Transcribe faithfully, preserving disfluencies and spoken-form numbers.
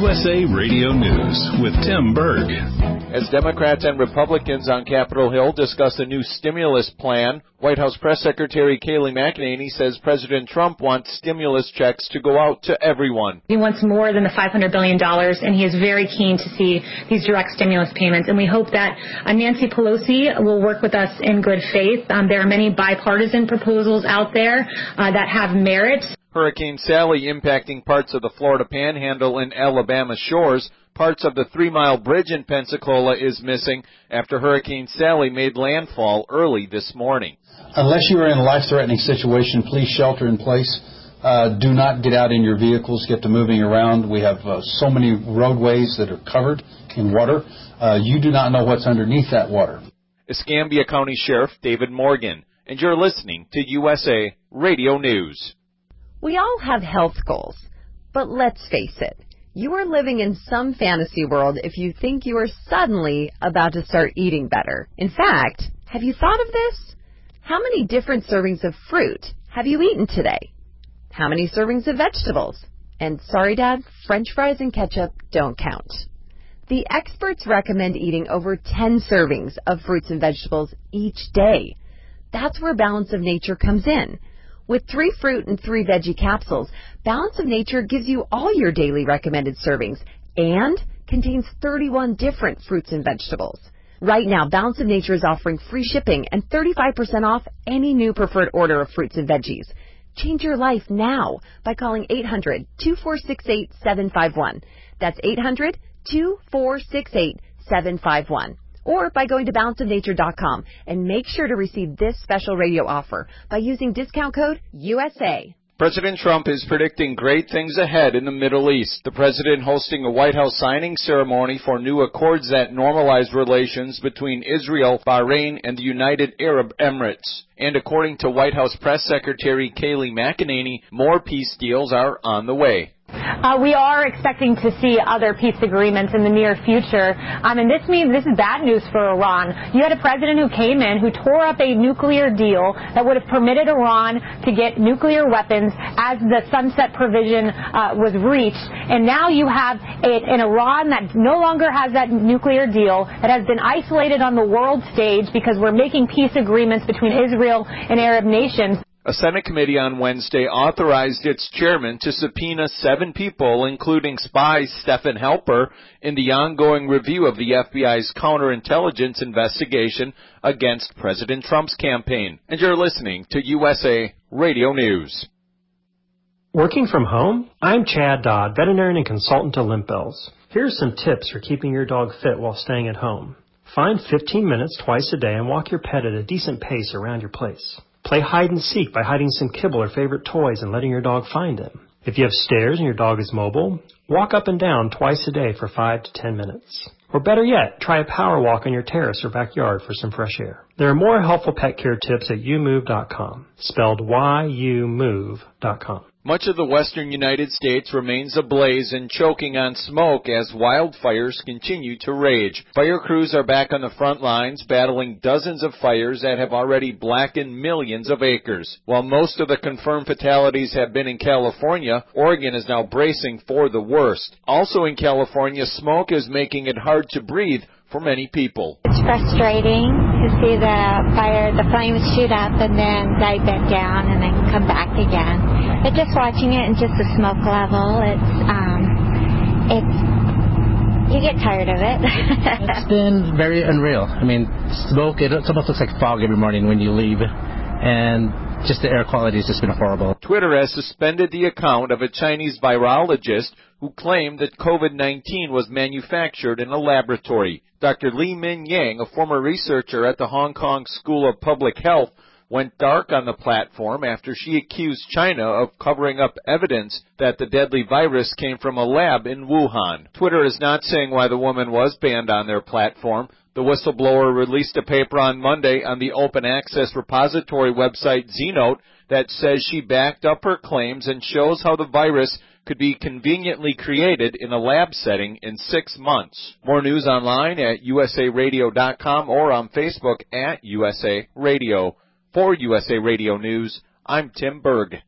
U S A Radio News with Tim Berg. As Democrats and Republicans on Capitol Hill discuss a new stimulus plan, White House Press Secretary Kayleigh McEnany says President Trump wants stimulus checks to go out to everyone. He wants more than the five hundred billion dollars, and he is very keen to see these direct stimulus payments. And we hope that uh, Nancy Pelosi will work with us in good faith. Um, there are many bipartisan proposals out there uh, that have merit. Hurricane Sally impacting parts of the Florida Panhandle and Alabama shores. Parts of the three-mile bridge in Pensacola is missing after Hurricane Sally made landfall early this morning. Unless you are in a life-threatening situation, please shelter in place. Uh, do not get out in your vehicles. Get to moving around. We have uh, so many roadways that are covered in water. Uh, you do not know what's underneath that water. Escambia County Sheriff David Morgan, and you're listening to U S A Radio News. We all have health goals, but let's face it. You are living in some fantasy world if you think you are suddenly about to start eating better. In fact, have you thought of this? How many different servings of fruit have you eaten today? How many servings of vegetables? And sorry, Dad, French fries and ketchup don't count. The experts recommend eating over ten servings of fruits and vegetables each day. That's where Balance of Nature comes in. With three fruit and three veggie capsules, Balance of Nature gives you all your daily recommended servings and contains thirty-one different fruits and vegetables. Right now, Balance of Nature is offering free shipping and thirty-five percent off any new preferred order of fruits and veggies. Change your life now by calling eight hundred, two four six eight, seven five one. That's eight hundred, two four six eight, seven five one. Or by going to balance of nature dot com and make sure to receive this special radio offer by using discount code U S A. President Trump is predicting great things ahead in the Middle East. The president hosting a White House signing ceremony for new accords that normalize relations between Israel, Bahrain, and the United Arab Emirates. And according to White House Press Secretary Kayleigh McEnany, more peace deals are on the way. Uh, we are expecting to see other peace agreements in the near future. Um, and this means this is bad news for Iran. You had a president who came in who tore up a nuclear deal that would have permitted Iran to get nuclear weapons as the sunset provision uh, was reached. And now you have a, an Iran that no longer has that nuclear deal, that has been isolated on the world stage because we're making peace agreements between Israel and Arab nations. A Senate committee on Wednesday authorized its chairman to subpoena seven people, including spy Stephen Halper, in the ongoing review of the F B I's counterintelligence investigation against President Trump's campaign. And you're listening to U S A Radio News. Working from home? I'm Chad Dodd, veterinarian and consultant to Limp Bells. Here's some tips for keeping your dog fit while staying at home. Find fifteen minutes twice a day and walk your pet at a decent pace around your place. Play hide and seek by hiding some kibble or favorite toys and letting your dog find them. If you have stairs and your dog is mobile, walk up and down twice a day for five to ten minutes. Or better yet, try a power walk on your terrace or backyard for some fresh air. There are more helpful pet care tips at you move dot com, spelled Y U move dot com. Much of the western United States remains ablaze and choking on smoke as wildfires continue to rage. Fire crews are back on the front lines, battling dozens of fires that have already blackened millions of acres. While most of the confirmed fatalities have been in California, Oregon is now bracing for the worst. Also in California, smoke is making it hard to breathe for many people. It's frustrating to see the fire, the flames shoot up and then die back down and then come back again. But just watching it and just the smoke level, it's, um, it's, you get tired of it. It's been very unreal. I mean, smoke, it almost looks like fog every morning when you leave. And just the air quality has just been horrible. Twitter has suspended the account of a Chinese virologist who claimed that COVID nineteen was manufactured in a laboratory. Doctor Li Min Yang, a former researcher at the Hong Kong School of Public Health, went dark on the platform after she accused China of covering up evidence that the deadly virus came from a lab in Wuhan. Twitter is not saying why the woman was banned on their platform. The whistleblower released a paper on Monday on the open access repository website Zenote that says she backed up her claims and shows how the virus could be conveniently created in a lab setting in six months. More news online at U S A radio dot com or on Facebook at U S A Radio. For U S A Radio News, I'm Tim Berg.